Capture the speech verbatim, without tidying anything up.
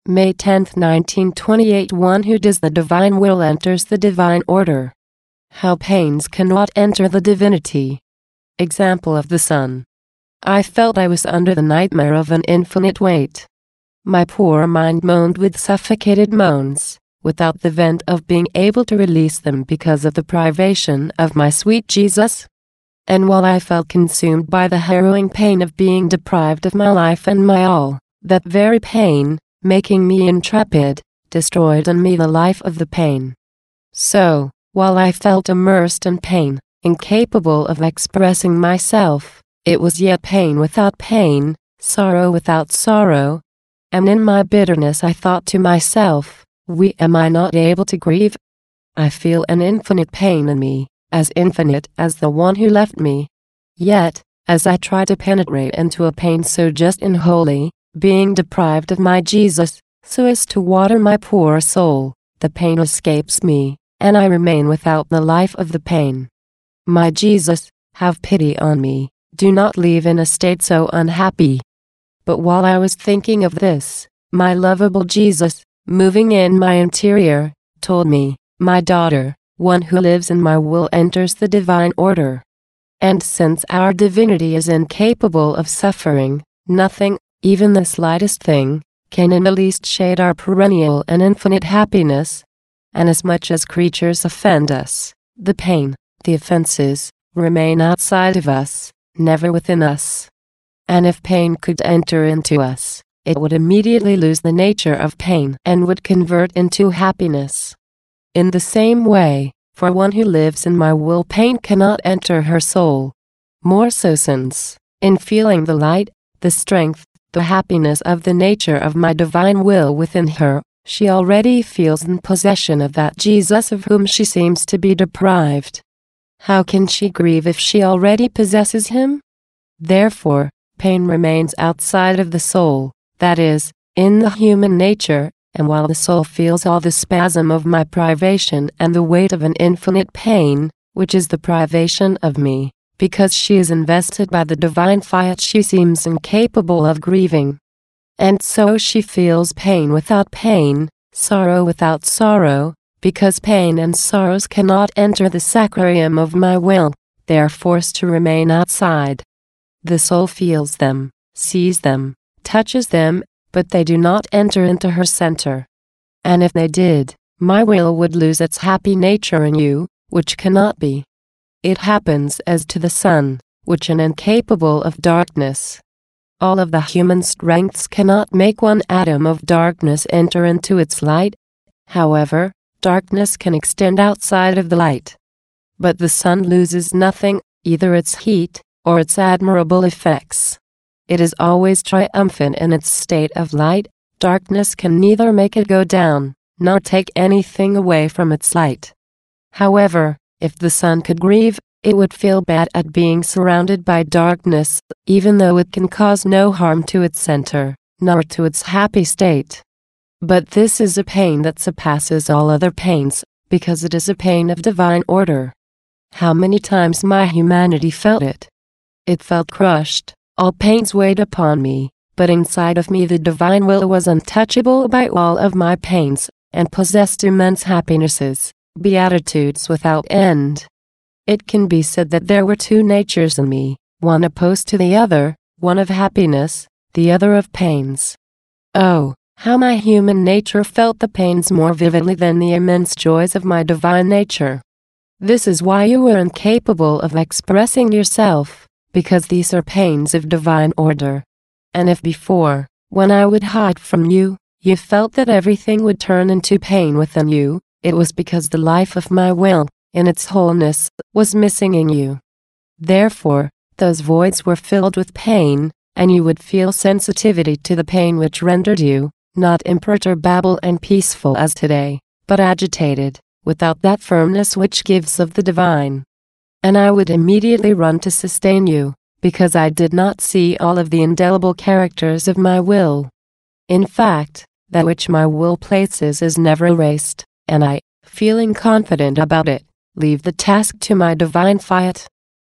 May tenth nineteen twenty-eight One who does the divine will enters the divine order. How pains cannot enter the divinity. Example of the sun. I felt I was under the nightmare of an infinite weight. My poor mind moaned with suffocated moans, without the vent of being able to release them because of the privation of my sweet Jesus. And while I felt consumed by the harrowing pain of being deprived of my life and my all, that very pain, making me intrepid, destroyed in me the life of the pain. So, while I felt immersed in pain, incapable of expressing myself, it was yet pain without pain, sorrow without sorrow. And in my bitterness I thought to myself, "We am I not able to grieve? I feel an infinite pain in me, as infinite as the one who left me." Yet, as I try to penetrate into a pain so just and holy, being deprived of my Jesus, so as to water my poor soul, the pain escapes me, and I remain without the life of the pain. My Jesus, have pity on me, do not leave in a state so unhappy. But while I was thinking of this, my lovable Jesus, moving in my interior, told me, "My daughter, one who lives in my will enters the divine order." And since our divinity is incapable of suffering, nothing, even the slightest thing, can in the least shade our perennial and infinite happiness. And as much as creatures offend us, the pain, the offenses, remain outside of us, never within us. And if pain could enter into us, it would immediately lose the nature of pain and would convert into happiness. In the same way, for one who lives in my will, pain cannot enter her soul. More so since, in feeling the light, the strength, the happiness of the nature of my divine will within her, she already feels in possession of that Jesus of whom she seems to be deprived. How can she grieve if she already possesses him? Therefore, pain remains outside of the soul, that is, in the human nature, and while the soul feels all the spasm of my privation and the weight of an infinite pain, which is the privation of me, because she is invested by the divine fiat, she seems incapable of grieving. And so she feels pain without pain, sorrow without sorrow, because pain and sorrows cannot enter the sacrarium of my will, they are forced to remain outside. The soul feels them, sees them, touches them, but they do not enter into her center. And if they did, my will would lose its happy nature in you, which cannot be. It happens as to the sun, which is incapable of darkness. All of the human strengths cannot make one atom of darkness enter into its light. However, darkness can extend outside of the light. But the sun loses nothing, either its heat, or its admirable effects. It is always triumphant in its state of light. Darkness can neither make it go down, nor take anything away from its light. However, if the sun could grieve, it would feel bad at being surrounded by darkness, even though it can cause no harm to its center, nor to its happy state. But this is a pain that surpasses all other pains, because it is a pain of divine order. How many times my humanity felt it! It felt crushed, all pains weighed upon me, but inside of me the divine will was untouchable by all of my pains, and possessed immense happinesses, beatitudes without end. It can be said that there were two natures in me, one opposed to the other, one of happiness, the other of pains. Oh, how my human nature felt the pains more vividly than the immense joys of my divine nature. This is why you were incapable of expressing yourself, because these are pains of divine order. And if before, when I would hide from you, you felt that everything would turn into pain within you, it was because the life of my will, in its wholeness, was missing in you. Therefore, those voids were filled with pain, and you would feel sensitivity to the pain which rendered you, not imperturbable and peaceful as today, but agitated, without that firmness which gives of the divine. And I would immediately run to sustain you, because I did not see all of the indelible characters of my will. In fact, that which my will places is never erased, and I, feeling confident about it, leave the task to my divine fiat.